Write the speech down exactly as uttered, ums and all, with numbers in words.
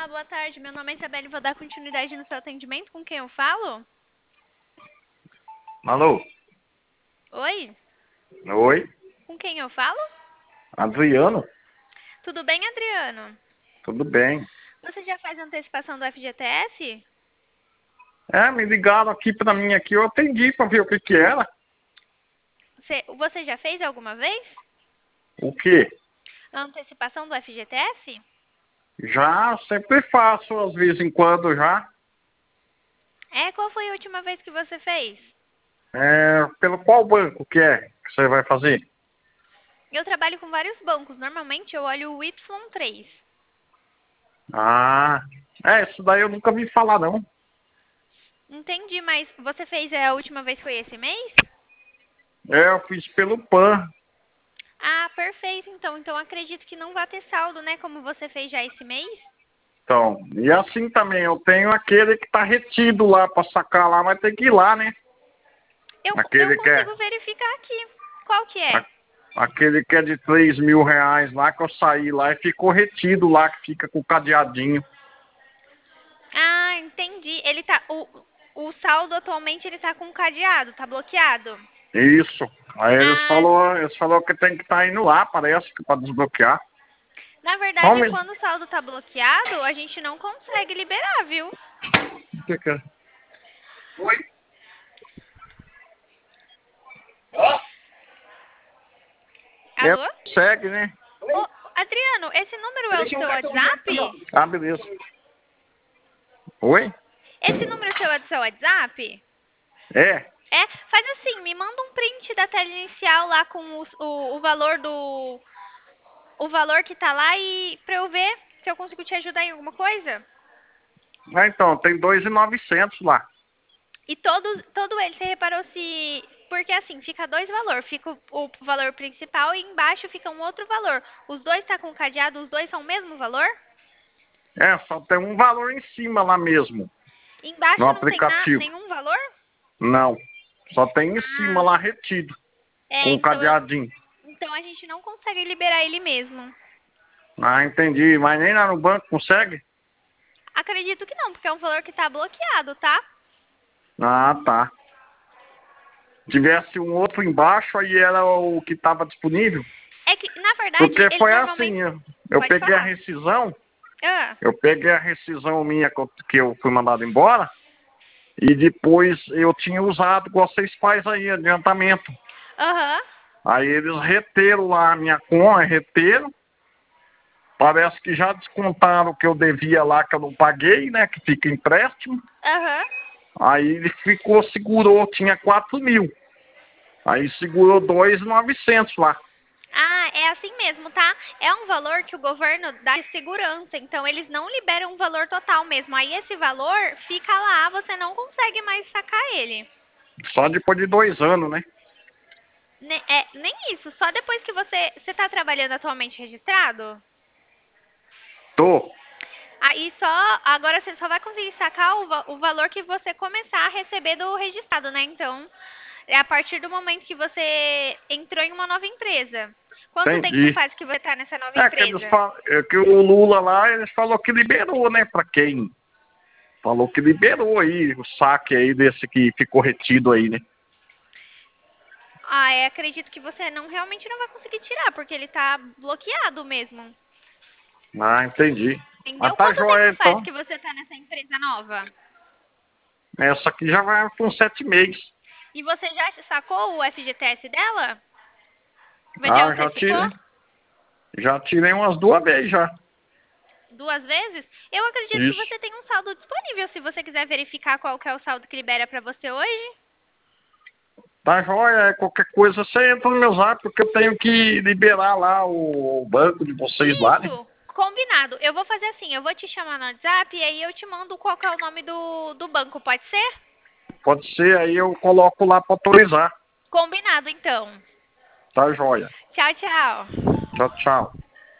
Olá, boa tarde. Meu nome é Isabelle e vou dar continuidade no seu atendimento. Com quem eu falo? Alô? Oi? Oi? Com quem eu falo? Adriano? Tudo bem, Adriano? Tudo bem? Você já faz antecipação do F G T S? É, me ligaram aqui pra mim aqui, eu atendi pra ver o que que era. Você, você já fez alguma vez O quê? a antecipação do F G T S? Já, sempre faço, às vezes em quando já. É, qual foi a última vez que você fez? É, pelo qual banco que é que você vai fazer? Eu trabalho com vários bancos. Normalmente eu olho o Y três. Ah, é, isso daí eu nunca vi falar não. Entendi, mas você fez é, a última vez foi esse mês? É, eu fiz pelo PAN. Ah, perfeito. Então, então acredito que não vai ter saldo, né? Como você fez já esse mês? Então, e assim também, eu tenho aquele que tá retido lá pra sacar lá, mas tem que ir lá, né? Eu, eu Aquele que é, consigo verificar aqui. Qual que é? a- aquele que é de três mil reais lá, que eu saí lá e ficou retido lá, que fica com o cadeadinho. Ah, entendi. Ele tá. O, o saldo atualmente ele tá com cadeado, tá bloqueado. Isso. Aí eles Ah, falou, eles falou que tem que estar indo lá, parece, que para desbloquear. na Só um verdade, minuto. quando o saldo tá bloqueado, a gente não consegue liberar, viu? O que que é? Oi? É, Alô? segue, né? Ô, Adriano, esse número é o seu WhatsApp? Ah, beleza. Oi? Esse número seu é do seu WhatsApp? É. É, faz assim, me manda um print da tela inicial lá com o, o, o valor do. O valor que tá lá e pra eu ver se eu consigo te ajudar em alguma coisa. Ah, então, tem dois mil e novecentos lá. E todo, todo ele, você reparou se. Porque assim, fica dois valores. Fica o, o valor principal e embaixo fica um outro valor. Os dois tá com cadeado, os dois são o mesmo valor? É, só tem um valor em cima lá mesmo, no Embaixo não tem na, aplicativo. nenhum valor? Não. Só tem em cima Ah, lá retido, é, com o então eu. cadeadinho. Então a gente não consegue liberar ele mesmo. Ah, entendi. Mas nem lá no banco consegue? Acredito que não, porque é um valor que tá bloqueado, tá? Ah, tá. Tivesse um outro embaixo, aí era o que estava disponível. É que, na verdade, Porque ele foi normalmente. assim, eu, eu Pode peguei a falar. rescisão, Ah, eu peguei a rescisão minha que eu, que eu fui mandado embora, e depois eu tinha usado, igual vocês fazem aí, adiantamento. aham. Aí eles reteram lá a minha conta, reteram, parece que já descontaram o que eu devia lá, que eu não paguei, né, que fica empréstimo. Aham. Aí ele ficou, segurou, tinha quatro mil. Aí segurou dois mil e novecentos lá. Ah, é assim mesmo, tá? É um valor que o governo dá de segurança, então eles não liberam um valor total mesmo. Aí esse valor fica lá, você não consegue mais sacar ele. Só depois de dois anos, né? Ne- é, nem isso, só depois que você você está trabalhando atualmente registrado, Tô. aí só agora você só vai conseguir sacar o, va- o valor que você começar a receber do registrado, né? Então, é a partir do momento que você entrou em uma nova empresa. Quanto tempo Entendi. faz que você está nessa nova É que eles empresa? falam, é que o Lula lá, eles falou que liberou, né, pra quem? Falou que liberou aí o saque aí desse que ficou retido aí, né? Ah, é, acredito que você não realmente não vai conseguir tirar, porque ele tá bloqueado mesmo. Ah, entendi. Mas Entendeu? tá Quanto tempo joia faz então. que você tá nessa empresa nova? Essa aqui já vai com sete meses. E você já sacou o F G T S dela? Você já Ah, já antecipou? tirei. Já tirei umas duas vezes já. Duas vezes? Eu acredito que Isso. você tem um saldo disponível. Se você quiser verificar qual que é o saldo que libera pra você hoje. Tá joia, é qualquer coisa você entra no meu zap, porque eu tenho que liberar lá o banco de vocês lá, né? Isso, combinado. Eu vou fazer assim, eu vou te chamar no WhatsApp e aí eu te mando qual que é o nome do, do banco, pode ser? Pode ser, aí eu coloco lá pra autorizar. Combinado, então. Tá joia. Tchau, tchau. Tchau, tchau.